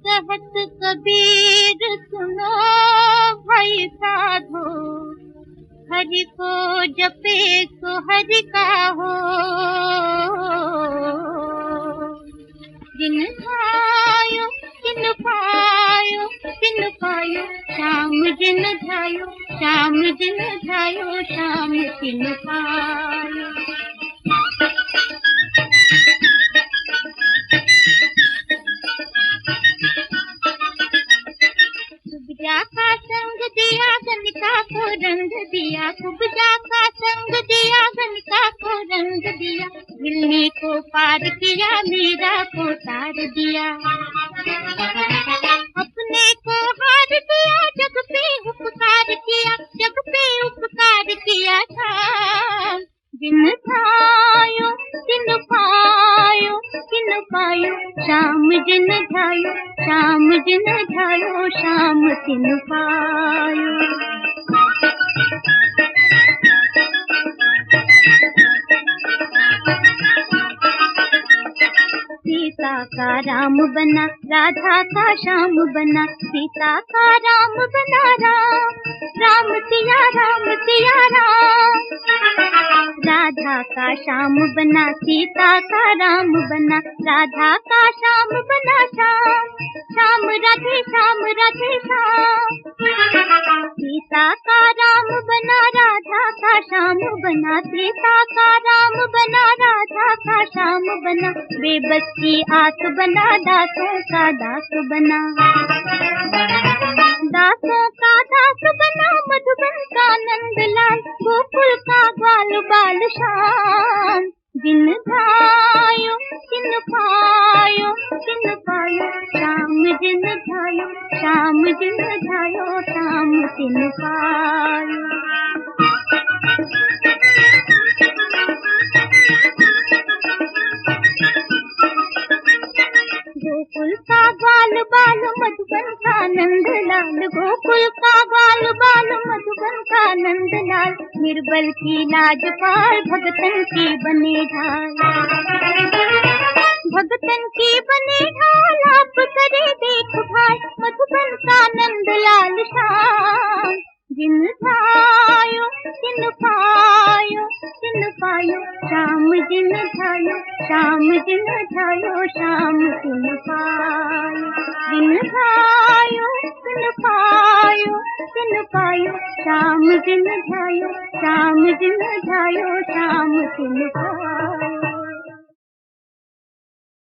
कहत कबीर सुनो भाई साधो, हरि को जपे सो हरि का हो। जिन ध्यायो तिन पायो, तिन पायो श्याम जिन ध्यायो, श्याम जिन ध्यायो श्याम तिन पायो। कुब्जा का संग दिया गणिका को रंग दिया, कुब्जा का संग दिया गणिका को रंग दिया, गिलनी को पार किया मीरा को तार दिया। अपने को हार दिया जग पे उपकार किया, जग पे उपकार किया था। जिन ध्यायो तिन पायो, तिन पायो श्याम जिन ध्यायो, श्याम जिन ध्यायो श्याम तिन पायो। सीता का राम बना, राधा का श्याम बना, सीता का राम बना राम, राम सिया राम सिया राम। राधा का श्याम बना, सीता का राम बना, राधा का श्याम बना श्याम, श्याम राधे श्याम राधे श्याम। सीता का राम बना, राधा का श्याम बना, सीता का राम बना, राधा का श्याम बना, बेबस की आस बना, दासों का दास बना, दासों का दास बना, मधुबन का नंदलाल, गोकुल का ग्वाल बाल श्याम। जिन ध्यायो तिन पायो, तिन पायो श्याम जिन ध्यायो, श्याम जिन ध्यायो श्याम तिन पायो। गोकुल का ग्वाल बाल मधुबन का नंदलाल, गोकुल का ग्वाल बाल मधुबन का नंदलाल, निर्बल की लाज पाल भगतन की बने ढाल, भगतन की बने ढाल, आप करे देखभाल मधुबन का नंदलाल श्याम। जिन ध्यायो तिन पायो, तिन पायो श्याम जिन ध्यायो, श्याम जिन ध्यायो श्याम तिन पायो। जिन ध्यायो तिन पायो, तिन पायो श्याम जिन ध्यायो, श्याम जिन ध्यायो श्याम तिन पायो।